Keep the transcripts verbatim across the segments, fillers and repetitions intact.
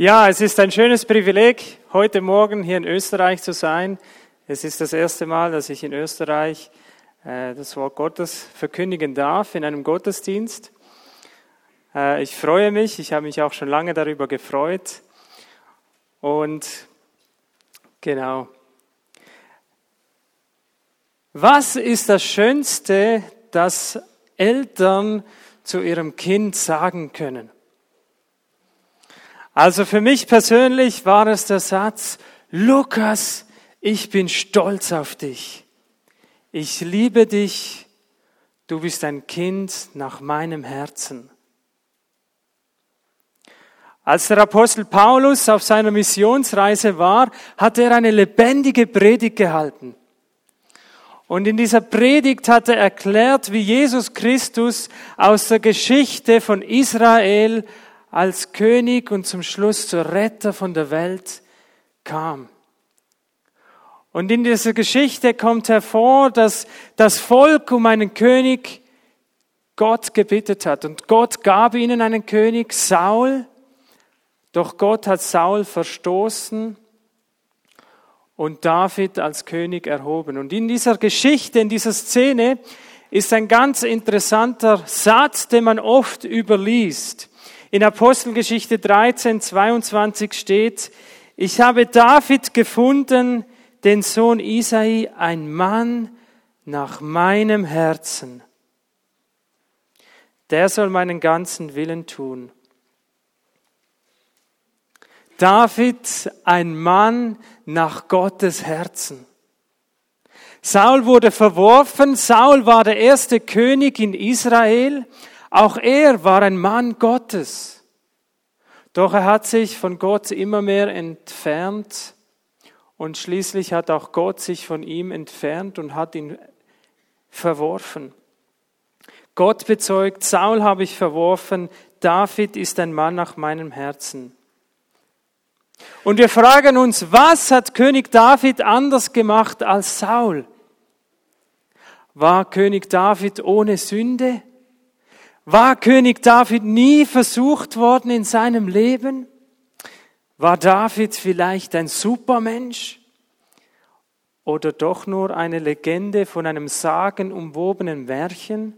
Ja, es ist ein schönes Privileg, heute Morgen hier in Österreich zu sein. Es ist das erste Mal, dass ich in Österreich äh, das Wort Gottes verkündigen darf in einem Gottesdienst. Äh, ich freue mich, ich habe mich auch schon lange darüber gefreut. Und genau. Was ist das Schönste, das Eltern zu ihrem Kind sagen können? Also für mich persönlich war es der Satz: Lukas, ich bin stolz auf dich. Ich liebe dich. Du bist ein Kind nach meinem Herzen. Als der Apostel Paulus auf seiner Missionsreise war, hat er eine lebendige Predigt gehalten. Und in dieser Predigt hat er erklärt, wie Jesus Christus aus der Geschichte von Israel als König und zum Schluss zur Retter von der Welt kam. Und in dieser Geschichte kommt hervor, dass das Volk um einen König Gott gebittet hat. Und Gott gab ihnen einen König, Saul. Doch Gott hat Saul verstoßen und David als König erhoben. Und in dieser Geschichte, in dieser Szene, ist ein ganz interessanter Satz, den man oft überliest. In Apostelgeschichte dreizehn, zweiundzwanzig steht: Ich habe David gefunden, den Sohn Isai, ein Mann nach meinem Herzen. Der soll meinen ganzen Willen tun. David, ein Mann nach Gottes Herzen. Saul wurde verworfen. Saul war der erste König in Israel. Auch er war ein Mann Gottes. Doch er hat sich von Gott immer mehr entfernt und schließlich hat auch Gott sich von ihm entfernt und hat ihn verworfen. Gott bezeugt: Saul habe ich verworfen, David ist ein Mann nach meinem Herzen. Und wir fragen uns, was hat König David anders gemacht als Saul? War König David ohne Sünde? War König David nie versucht worden in seinem Leben? War David vielleicht ein Supermensch? Oder doch nur eine Legende von einem sagenumwobenen Märchen?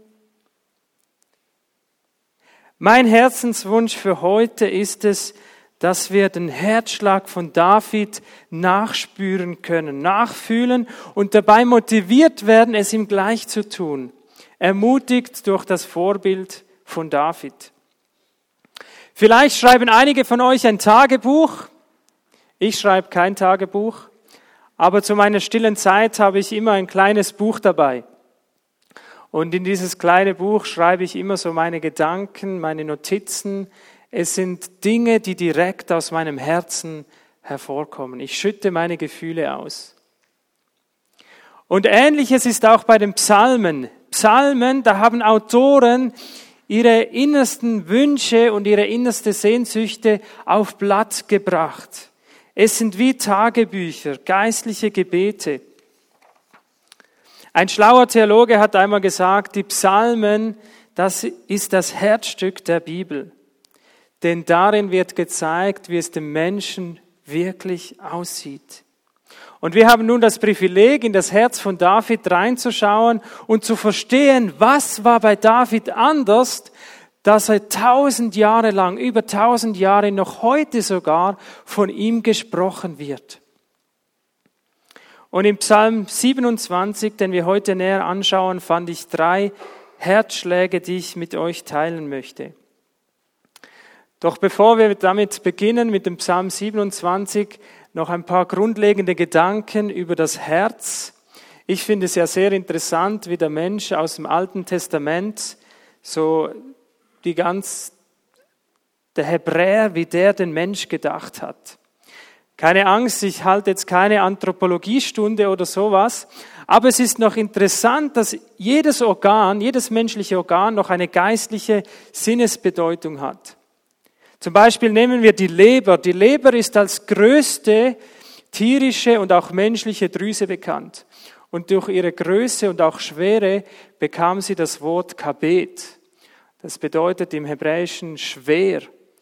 Mein Herzenswunsch für heute ist es, dass wir den Herzschlag von David nachspüren können, nachfühlen und dabei motiviert werden, es ihm gleich zu tun. Ermutigt durch das Vorbild von David. Vielleicht schreiben einige von euch ein Tagebuch. Ich schreibe kein Tagebuch, aber zu meiner stillen Zeit habe ich immer ein kleines Buch dabei. Und in dieses kleine Buch schreibe ich immer so meine Gedanken, meine Notizen. Es sind Dinge, die direkt aus meinem Herzen hervorkommen. Ich schütte meine Gefühle aus. Und Ähnliches ist auch bei den Psalmen. Psalmen, da haben Autoren ihre innersten Wünsche und ihre innerste Sehnsüchte auf Blatt gebracht. Es sind wie Tagebücher, geistliche Gebete. Ein schlauer Theologe hat einmal gesagt, die Psalmen, das ist das Herzstück der Bibel. Denn darin wird gezeigt, wie es dem Menschen wirklich aussieht. Und wir haben nun das Privileg, in das Herz von David reinzuschauen und zu verstehen, was war bei David anders, dass er tausend Jahre lang, über tausend Jahre, noch heute sogar von ihm gesprochen wird. Und im Psalm siebenundzwanzig, den wir heute näher anschauen, fand ich drei Herzschläge, die ich mit euch teilen möchte. Doch bevor wir damit beginnen, mit dem Psalm siebenundzwanzig, noch ein paar grundlegende Gedanken über das Herz. Ich finde es ja sehr interessant, wie der Mensch aus dem Alten Testament, so die ganz, der Hebräer, wie der den Mensch gedacht hat. Keine Angst, ich halte jetzt keine Anthropologiestunde oder sowas, aber es ist noch interessant, dass jedes Organ, jedes menschliche Organ noch eine geistliche Sinnesbedeutung hat. Zum Beispiel nehmen wir die Leber. Die Leber ist als größte tierische und auch menschliche Drüse bekannt. Und durch ihre Größe und auch Schwere bekam sie das Wort Kabet. Das bedeutet im Hebräischen schwer.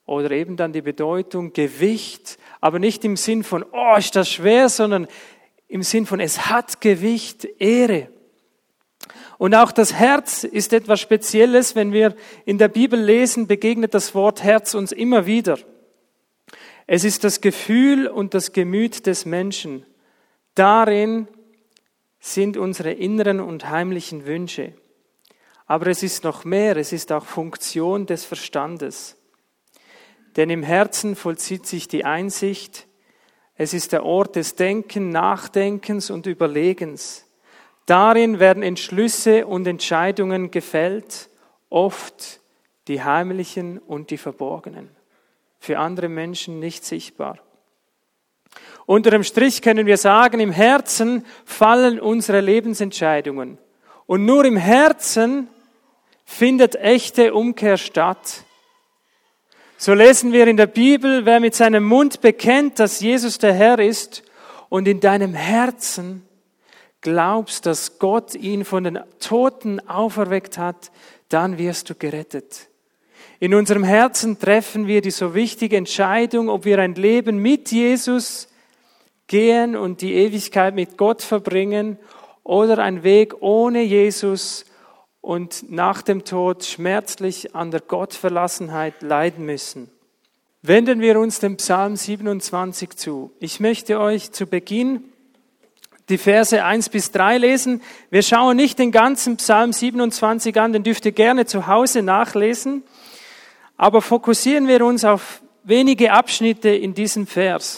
Oder eben dann die Bedeutung Gewicht, aber nicht im Sinn von, oh, ist das schwer, sondern im Sinn von, es hat Gewicht, Ehre. Und auch das Herz ist etwas Spezielles. Wenn wir in der Bibel lesen, begegnet das Wort Herz uns immer wieder. Es ist das Gefühl und das Gemüt des Menschen. Darin sind unsere inneren und heimlichen Wünsche. Aber es ist noch mehr, es ist auch Funktion des Verstandes. Denn im Herzen vollzieht sich die Einsicht. Es ist der Ort des Denken, Nachdenkens und Überlegens. Darin werden Entschlüsse und Entscheidungen gefällt, oft die heimlichen und die verborgenen, für andere Menschen nicht sichtbar. Unter dem Strich können wir sagen, im Herzen fallen unsere Lebensentscheidungen. Und nur im Herzen findet echte Umkehr statt. So lesen wir in der Bibel, wer mit seinem Mund bekennt, dass Jesus der Herr ist und in deinem Herzen glaubst, dass Gott ihn von den Toten auferweckt hat, dann wirst du gerettet. In unserem Herzen treffen wir die so wichtige Entscheidung, ob wir ein Leben mit Jesus gehen und die Ewigkeit mit Gott verbringen oder ein Weg ohne Jesus und nach dem Tod schmerzlich an der Gottverlassenheit leiden müssen. Wenden wir uns dem Psalm siebenundzwanzig zu. Ich möchte euch zu Beginn die Verse eins bis drei lesen. Wir schauen nicht den ganzen Psalm siebenundzwanzig an, den dürft ihr gerne zu Hause nachlesen. Aber fokussieren wir uns auf wenige Abschnitte in diesem Vers.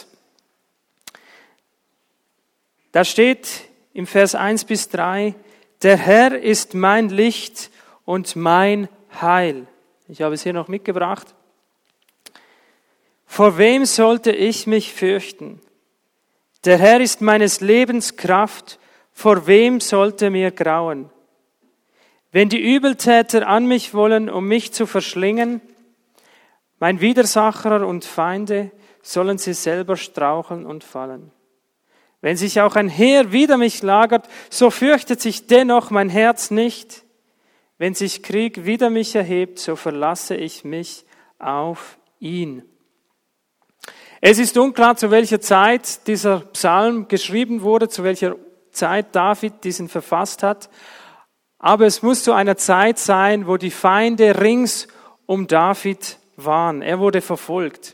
Da steht im Vers eins bis drei, der Herr ist mein Licht und mein Heil. Ich habe es hier noch mitgebracht. Vor wem sollte ich mich fürchten? Der Herr ist meines Lebens Kraft, vor wem sollte mir grauen? Wenn die Übeltäter an mich wollen, um mich zu verschlingen, mein Widersacher und Feinde, sollen sie selber straucheln und fallen. Wenn sich auch ein Heer wider mich lagert, so fürchtet sich dennoch mein Herz nicht. Wenn sich Krieg wider mich erhebt, so verlasse ich mich auf ihn. Es ist unklar, zu welcher Zeit dieser Psalm geschrieben wurde, zu welcher Zeit David diesen verfasst hat. Aber es muss zu einer Zeit sein, wo die Feinde rings um David waren. Er wurde verfolgt.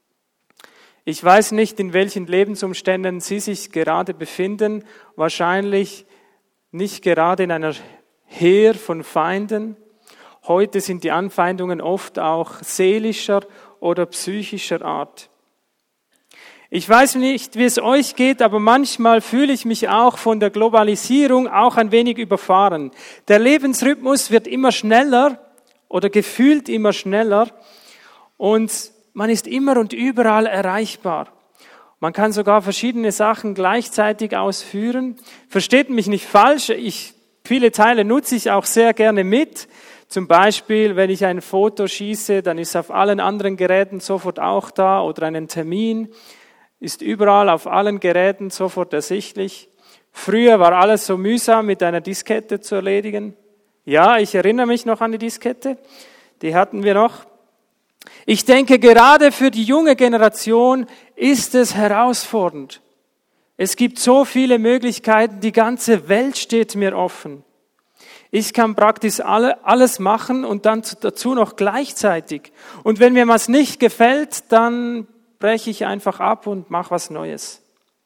Ich weiß nicht, in welchen Lebensumständen Sie sich gerade befinden. Wahrscheinlich nicht gerade in einer Heer von Feinden. Heute sind die Anfeindungen oft auch seelischer oder psychischer Art. Ich weiß nicht, wie es euch geht, aber manchmal fühle ich mich auch von der Globalisierung auch ein wenig überfahren. Der Lebensrhythmus wird immer schneller oder gefühlt immer schneller und man ist immer und überall erreichbar. Man kann sogar verschiedene Sachen gleichzeitig ausführen. Versteht mich nicht falsch, ich, viele Teile nutze ich auch sehr gerne mit. Zum Beispiel, wenn ich ein Foto schieße, dann ist es auf allen anderen Geräten sofort auch da oder einen Termin. Ist überall auf allen Geräten sofort ersichtlich. Früher war alles so mühsam mit einer Diskette zu erledigen. Ja, ich erinnere mich noch an die Diskette. Die hatten wir noch. Ich denke, gerade für die junge Generation ist es herausfordernd. Es gibt so viele Möglichkeiten, die ganze Welt steht mir offen. Ich kann praktisch alle, alles machen und dann dazu noch gleichzeitig. Und wenn mir was nicht gefällt, dann breche ich einfach ab und mache was Neues.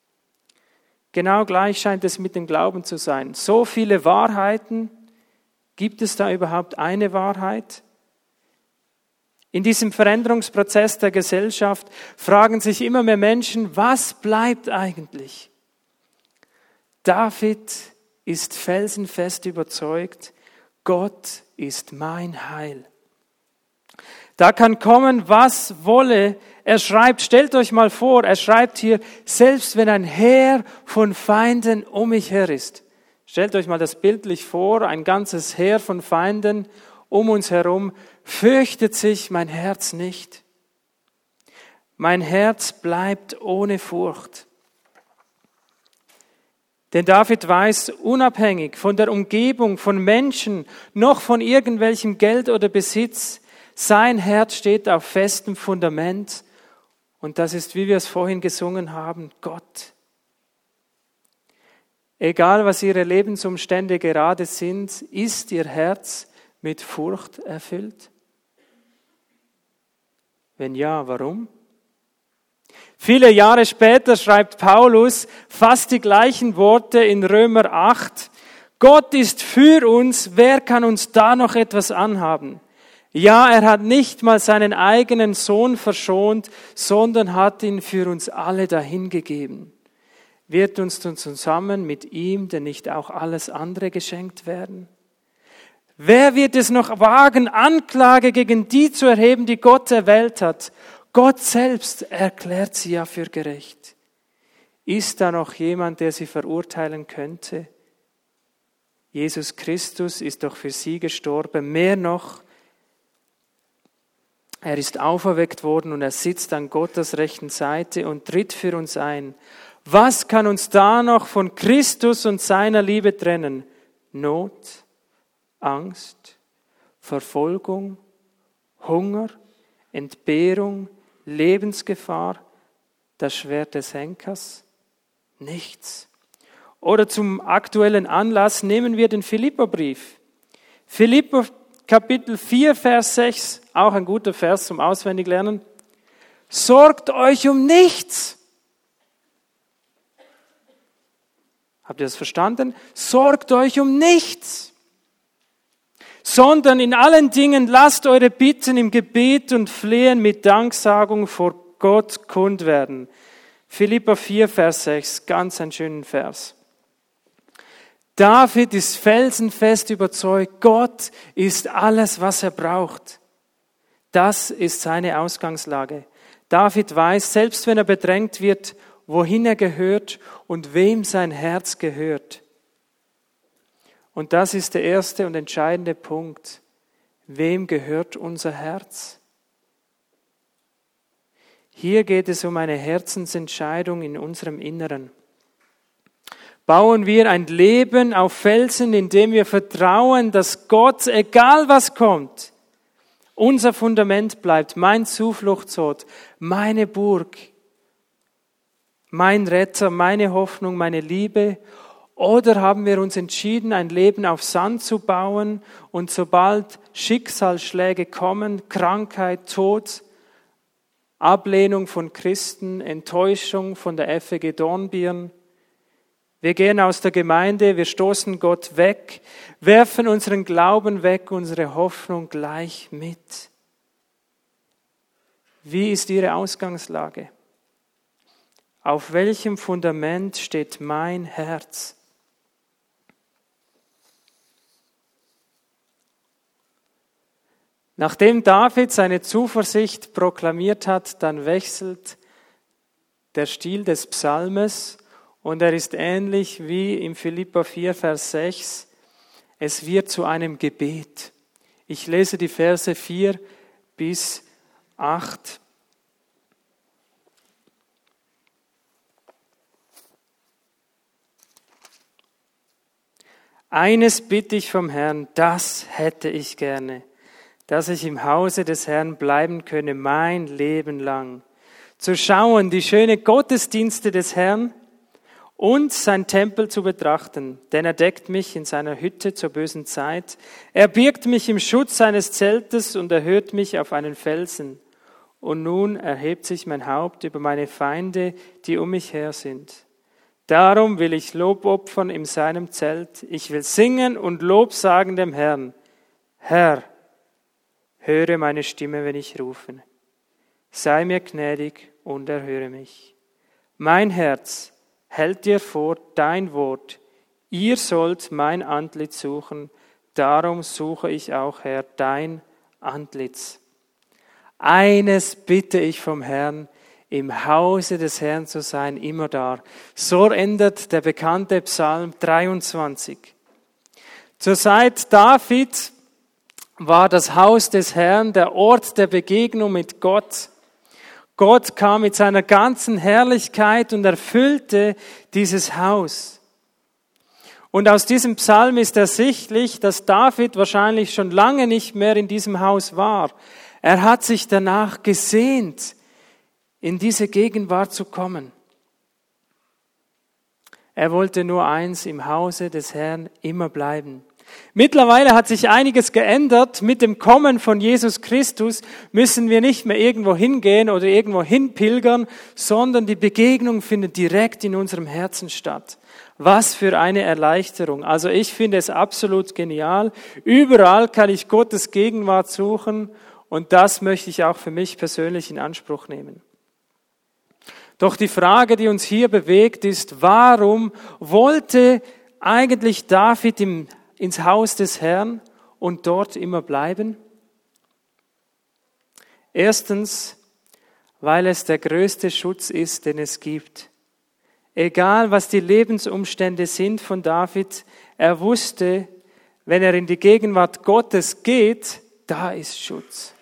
Genau gleich scheint es mit dem Glauben zu sein. So viele Wahrheiten. Gibt es da überhaupt eine Wahrheit? In diesem Veränderungsprozess der Gesellschaft fragen sich immer mehr Menschen, was bleibt eigentlich? David ist felsenfest überzeugt, Gott ist mein Heil. Da kann kommen, was wolle. Er schreibt, stellt euch mal vor, er schreibt hier, selbst wenn ein Heer von Feinden um mich her ist. Stellt euch mal das bildlich vor, ein ganzes Heer von Feinden um uns herum, fürchtet sich mein Herz nicht. Mein Herz bleibt ohne Furcht. Denn David weiß, unabhängig von der Umgebung, von Menschen, noch von irgendwelchem Geld oder Besitz, Sein Herz steht auf festem Fundament. Und das ist, wie wir es vorhin gesungen haben, Gott. Egal, was ihre Lebensumstände gerade sind, ist ihr Herz mit Furcht erfüllt? Wenn ja, warum? Viele Jahre später schreibt Paulus fast die gleichen Worte in Römer acht. Gott ist für uns, wer kann uns da noch etwas anhaben? Ja, er hat nicht mal seinen eigenen Sohn verschont, sondern hat ihn für uns alle dahingegeben. Wird uns dann zusammen mit ihm denn nicht auch alles andere geschenkt werden? Wer wird es noch wagen, Anklage gegen die zu erheben, die Gott erwählt hat? Gott selbst erklärt sie ja für gerecht. Ist da noch jemand, der sie verurteilen könnte? Jesus Christus ist doch für sie gestorben. Mehr noch, er ist auferweckt worden und er sitzt an Gottes rechten Seite und tritt für uns ein. Was kann uns da noch von Christus und seiner Liebe trennen? Not, Angst, Verfolgung, Hunger, Entbehrung, Lebensgefahr, das Schwert des Henkers? Nichts. Oder zum aktuellen Anlass nehmen wir den Philipperbrief. Philipper Kapitel vier, Vers sechs, auch ein guter Vers zum Auswendiglernen. Sorgt euch um nichts. Habt ihr das verstanden? Sorgt euch um nichts, sondern in allen Dingen lasst eure Bitten im Gebet und Flehen mit Danksagung vor Gott kund werden. Philipper vier, Vers sechs, ganz ein schöner Vers. David ist felsenfest überzeugt, Gott ist alles, was er braucht. Das ist seine Ausgangslage. David weiß, selbst wenn er bedrängt wird, wohin er gehört und wem sein Herz gehört. Und das ist der erste und entscheidende Punkt. Wem gehört unser Herz? Hier geht es um eine Herzensentscheidung in unserem Inneren. Bauen wir ein Leben auf Felsen, in dem wir vertrauen, dass Gott, egal was kommt, unser Fundament bleibt, mein Zufluchtsort, meine Burg, mein Retter, meine Hoffnung, meine Liebe? Oder haben wir uns entschieden, ein Leben auf Sand zu bauen und sobald Schicksalsschläge kommen, Krankheit, Tod, Ablehnung von Christen, Enttäuschung von der F E G Dornbirn, wir gehen aus der Gemeinde, wir stoßen Gott weg, werfen unseren Glauben weg, unsere Hoffnung gleich mit. Wie ist Ihre Ausgangslage? Auf welchem Fundament steht mein Herz? Nachdem David seine Zuversicht proklamiert hat, dann wechselt der Stil des Psalmes und er ist ähnlich wie im Philipper vier, Vers sechs. Es wird zu einem Gebet. Ich lese die Verse vier bis acht. Eines bitte ich vom Herrn, das hätte ich gerne, dass ich im Hause des Herrn bleiben könne mein Leben lang. Zu schauen, die schönen Gottesdienste des Herrn und sein Tempel zu betrachten, denn er deckt mich in seiner Hütte zur bösen Zeit. Er birgt mich im Schutz seines Zeltes und erhöht mich auf einen Felsen. Und nun erhebt sich mein Haupt über meine Feinde, die um mich her sind. Darum will ich Lob opfern in seinem Zelt. Ich will singen und Lob sagen dem Herrn. Herr, höre meine Stimme, wenn ich rufe. Sei mir gnädig und erhöre mich. Mein Herz hält dir vor dein Wort. Ihr sollt mein Antlitz suchen. Darum suche ich auch, Herr, dein Antlitz. Eines bitte ich vom Herrn, im Hause des Herrn zu sein, immer da. So endet der bekannte Psalm dreiundzwanzig. Zur Zeit Davids war das Haus des Herrn der Ort der Begegnung mit Gott. Gott kam mit seiner ganzen Herrlichkeit und erfüllte dieses Haus. Und aus diesem Psalm ist ersichtlich, dass David wahrscheinlich schon lange nicht mehr in diesem Haus war. Er hat sich danach gesehnt, in diese Gegenwart zu kommen. Er wollte nur eins, im Hause des Herrn immer bleiben. Mittlerweile hat sich einiges geändert. Mit dem Kommen von Jesus Christus müssen wir nicht mehr irgendwo hingehen oder irgendwo hinpilgern, sondern die Begegnung findet direkt in unserem Herzen statt. Was für eine Erleichterung. Also ich finde es absolut genial. Überall kann ich Gottes Gegenwart suchen und das möchte ich auch für mich persönlich in Anspruch nehmen. Doch die Frage, die uns hier bewegt, ist, warum wollte eigentlich David im, ins Haus des Herrn und dort immer bleiben? Erstens, weil es der größte Schutz ist, den es gibt. Egal, was die Lebensumstände sind von David, er wusste, wenn er in die Gegenwart Gottes geht, da ist Schutz.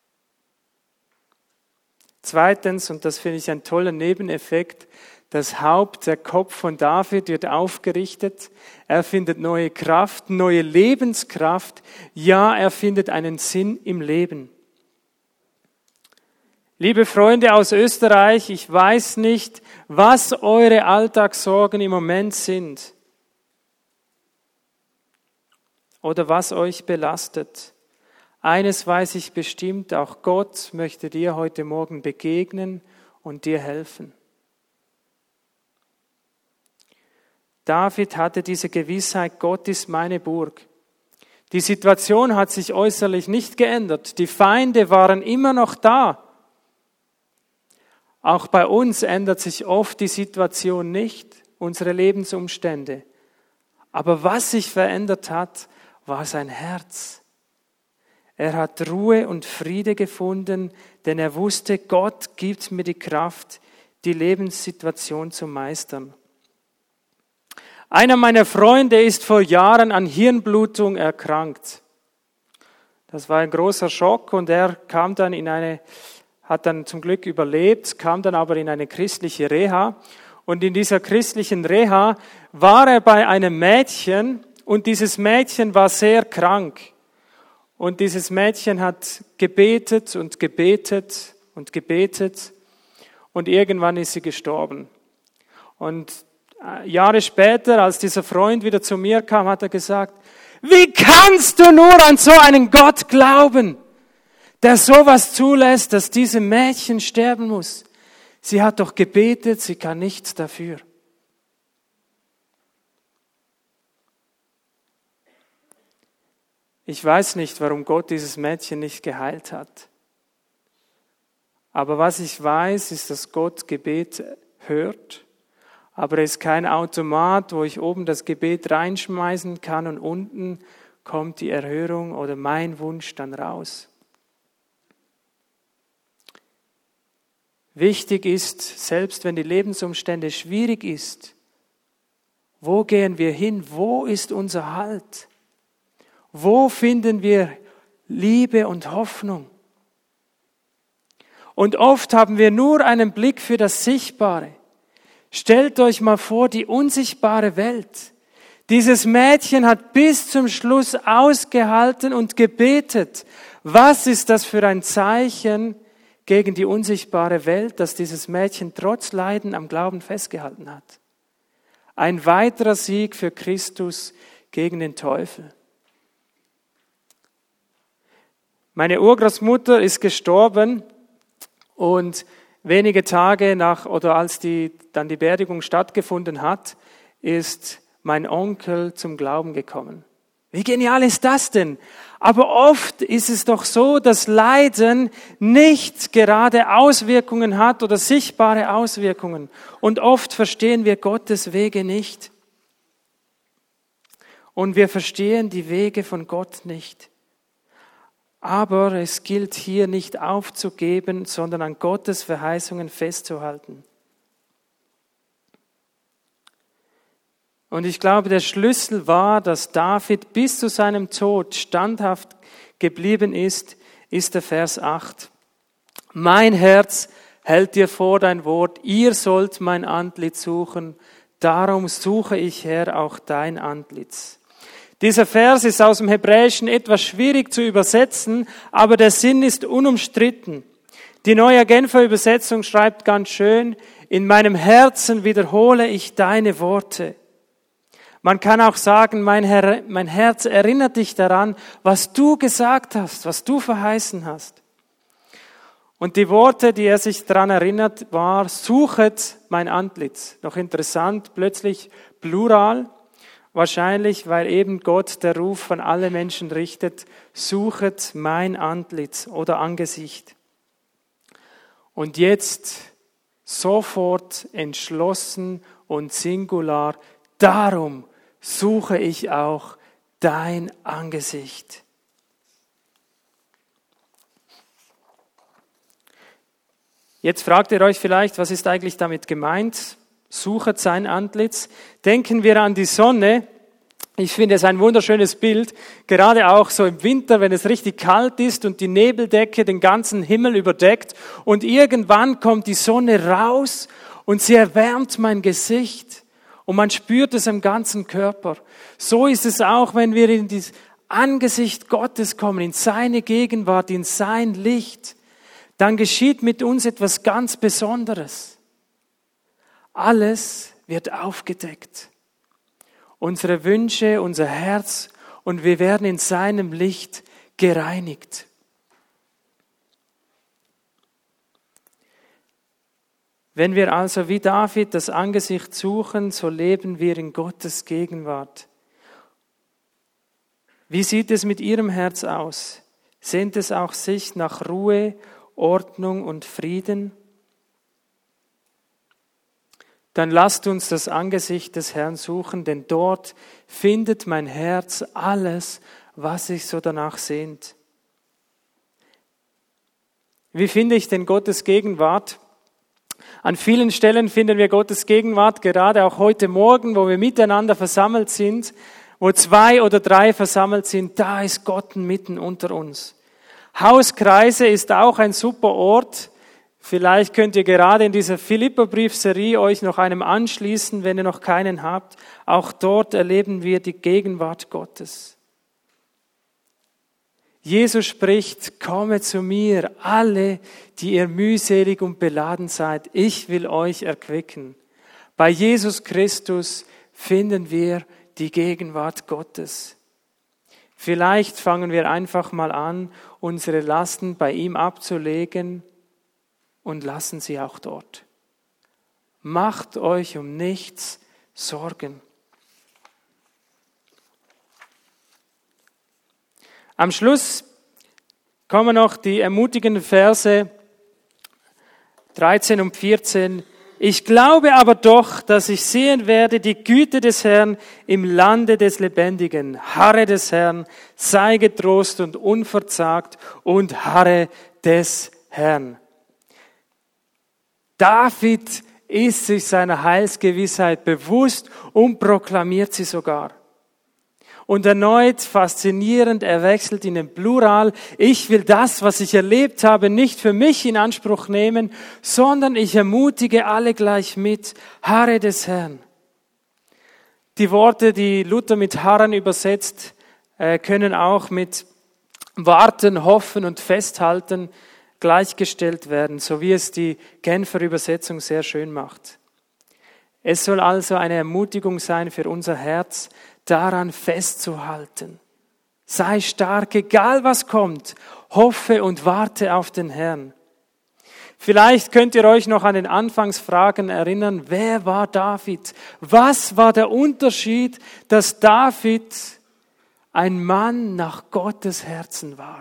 Zweitens, und das finde ich ein toller Nebeneffekt, das Haupt, der Kopf von David wird aufgerichtet. Er findet neue Kraft, neue Lebenskraft. Ja, er findet einen Sinn im Leben. Liebe Freunde aus Österreich, ich weiß nicht, was eure Alltagssorgen im Moment sind oder was euch belastet. Eines weiß ich bestimmt, auch Gott möchte dir heute Morgen begegnen und dir helfen. David hatte diese Gewissheit, Gott ist meine Burg. Die Situation hat sich äußerlich nicht geändert. Die Feinde waren immer noch da. Auch bei uns ändert sich oft die Situation nicht, unsere Lebensumstände. Aber was sich verändert hat, war sein Herz. Er hat Ruhe und Friede gefunden, denn er wusste, Gott gibt mir die Kraft, die Lebenssituation zu meistern. Einer meiner Freunde ist vor Jahren an Hirnblutung erkrankt. Das war ein großer Schock und er kam dann in eine, hat dann zum Glück überlebt, kam dann aber in eine christliche Reha. Und in dieser christlichen Reha war er bei einem Mädchen und dieses Mädchen war sehr krank. Und dieses Mädchen hat gebetet und gebetet und gebetet und irgendwann ist sie gestorben. Und Jahre später, als dieser Freund wieder zu mir kam, hat er gesagt, wie kannst du nur an so einen Gott glauben, der sowas zulässt, dass diese Mädchen sterben muss? Sie hat doch gebetet, sie kann nichts dafür. Ich weiß nicht, warum Gott dieses Mädchen nicht geheilt hat. Aber was ich weiß, ist, dass Gott Gebet hört. Aber es ist kein Automat, wo ich oben das Gebet reinschmeißen kann und unten kommt die Erhörung oder mein Wunsch dann raus. Wichtig ist, selbst wenn die Lebensumstände schwierig ist, wo gehen wir hin? Wo ist unser Halt? Wo finden wir Liebe und Hoffnung? Und oft haben wir nur einen Blick für das Sichtbare. Stellt euch mal vor, die unsichtbare Welt. Dieses Mädchen hat bis zum Schluss ausgehalten und gebetet. Was ist das für ein Zeichen gegen die unsichtbare Welt, dass dieses Mädchen trotz Leiden am Glauben festgehalten hat? Ein weiterer Sieg für Christus gegen den Teufel. Meine Urgroßmutter ist gestorben und wenige Tage nach oder als die, dann die Beerdigung stattgefunden hat, ist mein Onkel zum Glauben gekommen. Wie genial ist das denn? Aber oft ist es doch so, dass Leiden nicht gerade Auswirkungen hat oder sichtbare Auswirkungen. Und oft verstehen wir Gottes Wege nicht. Und wir verstehen die Wege von Gott nicht. Aber es gilt hier nicht aufzugeben, sondern an Gottes Verheißungen festzuhalten. Und ich glaube, der Schlüssel war, dass David bis zu seinem Tod standhaft geblieben ist, ist der Vers acht. Mein Herz hält dir vor dein Wort, ihr sollt mein Antlitz suchen, darum suche ich, Herr, auch dein Antlitz. Dieser Vers ist aus dem Hebräischen etwas schwierig zu übersetzen, aber der Sinn ist unumstritten. Die Neue Genfer Übersetzung schreibt ganz schön, in meinem Herzen wiederhole ich deine Worte. Man kann auch sagen, mein, Herr, mein Herz erinnert dich daran, was du gesagt hast, was du verheißen hast. Und die Worte, die er sich daran erinnert, war, suchet mein Antlitz. Noch interessant, plötzlich Plural, wahrscheinlich, weil eben Gott der Ruf von allen Menschen richtet, suchet mein Antlitz oder Angesicht. Und jetzt sofort entschlossen und singular, darum suche ich auch dein Angesicht. Jetzt fragt ihr euch vielleicht, was ist eigentlich damit gemeint? Suchet sein Antlitz. Denken wir an die Sonne. Ich finde es ein wunderschönes Bild, gerade auch so im Winter, wenn es richtig kalt ist und die Nebeldecke den ganzen Himmel überdeckt und irgendwann kommt die Sonne raus und sie erwärmt mein Gesicht und man spürt es am ganzen Körper. So ist es auch, wenn wir in das Angesicht Gottes kommen, in seine Gegenwart, in sein Licht, dann geschieht mit uns etwas ganz Besonderes. Alles wird aufgedeckt. Unsere Wünsche, unser Herz und wir werden in seinem Licht gereinigt. Wenn wir also wie David das Angesicht suchen, so leben wir in Gottes Gegenwart. Wie sieht es mit Ihrem Herz aus? Sehnt es auch sich nach Ruhe, Ordnung und Frieden? Dann lasst uns das Angesicht des Herrn suchen, denn dort findet mein Herz alles, was sich so danach sehnt. Wie finde ich denn Gottes Gegenwart? An vielen Stellen finden wir Gottes Gegenwart, gerade auch heute Morgen, wo wir miteinander versammelt sind, wo zwei oder drei versammelt sind, da ist Gott mitten unter uns. Hauskreise ist auch ein super Ort. Vielleicht könnt ihr gerade in dieser Philipperbriefserie euch noch einem anschließen, wenn ihr noch keinen habt. Auch dort erleben wir die Gegenwart Gottes. Jesus spricht, komme zu mir, alle, die ihr mühselig und beladen seid. Ich will euch erquicken. Bei Jesus Christus finden wir die Gegenwart Gottes. Vielleicht fangen wir einfach mal an, unsere Lasten bei ihm abzulegen und lassen sie auch dort. Macht euch um nichts Sorgen. Am Schluss kommen noch die ermutigenden Verse dreizehn und vierzehn. Ich glaube aber doch, dass ich sehen werde die Güte des Herrn im Lande des Lebendigen. Harre des Herrn, sei getrost und unverzagt und harre des Herrn. David ist sich seiner Heilsgewissheit bewusst und proklamiert sie sogar. Und erneut faszinierend, er wechselt in den Plural. Ich will das, was ich erlebt habe, nicht für mich in Anspruch nehmen, sondern ich ermutige alle gleich mit. Harre des Herrn. Die Worte, die Luther mit harren übersetzt, können auch mit warten, hoffen und festhalten gleichgestellt werden, so wie es die Genfer Übersetzung sehr schön macht. Es soll also eine Ermutigung sein für unser Herz, daran festzuhalten. Sei stark, egal was kommt, hoffe und warte auf den Herrn. Vielleicht könnt ihr euch noch an den Anfangsfragen erinnern, wer war David? Was war der Unterschied, dass David ein Mann nach Gottes Herzen war?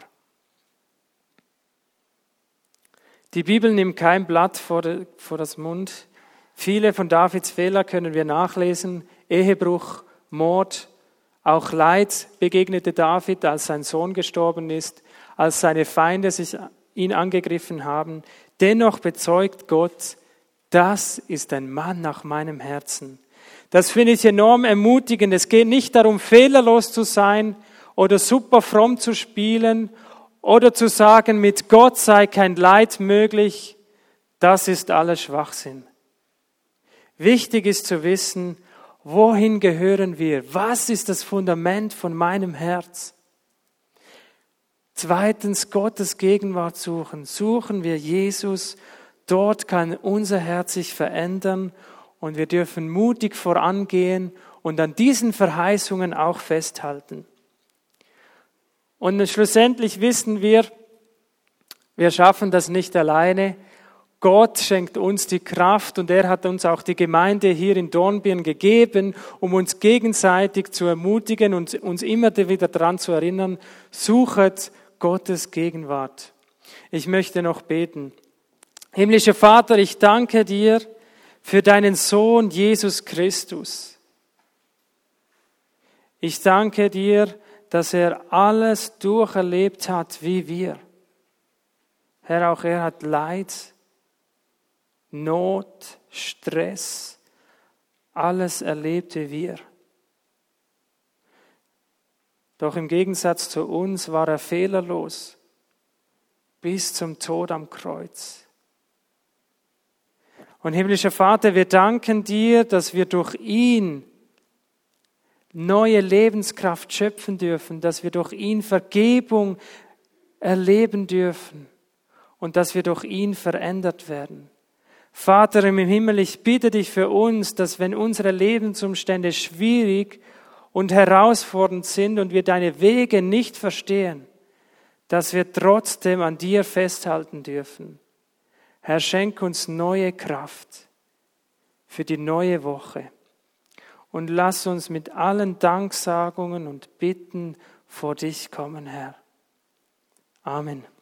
Die Bibel nimmt kein Blatt vor, de, vor das Mund. Viele von Davids Fehlern können wir nachlesen. Ehebruch, Mord, auch Leid begegnete David, als sein Sohn gestorben ist, als seine Feinde sich ihn angegriffen haben. Dennoch bezeugt Gott, das ist ein Mann nach meinem Herzen. Das finde ich enorm ermutigend. Es geht nicht darum, fehlerlos zu sein oder super fromm zu spielen oder zu sagen, mit Gott sei kein Leid möglich. Das ist alles Schwachsinn. Wichtig ist zu wissen, wohin gehören wir? Was ist das Fundament von meinem Herz? Zweitens, Gottes Gegenwart suchen. Suchen wir Jesus. Dort kann unser Herz sich verändern und wir dürfen mutig vorangehen und an diesen Verheißungen auch festhalten. Und schlussendlich wissen wir, wir schaffen das nicht alleine. Gott schenkt uns die Kraft und er hat uns auch die Gemeinde hier in Dornbirn gegeben, um uns gegenseitig zu ermutigen und uns immer wieder daran zu erinnern, suchet Gottes Gegenwart. Ich möchte noch beten. Himmlischer Vater, ich danke dir für deinen Sohn Jesus Christus. Ich danke dir, dass er alles durcherlebt hat wie wir. Herr, auch er hat Leid, Not, Stress, alles erlebte wir. Doch im Gegensatz zu uns war er fehlerlos bis zum Tod am Kreuz. Und himmlischer Vater, wir danken dir, dass wir durch ihn neue Lebenskraft schöpfen dürfen, dass wir durch ihn Vergebung erleben dürfen und dass wir durch ihn verändert werden. Vater im Himmel, ich bitte dich für uns, dass wenn unsere Lebensumstände schwierig und herausfordernd sind und wir deine Wege nicht verstehen, dass wir trotzdem an dir festhalten dürfen. Herr, schenk uns neue Kraft für die neue Woche und lass uns mit allen Danksagungen und Bitten vor dich kommen, Herr. Amen.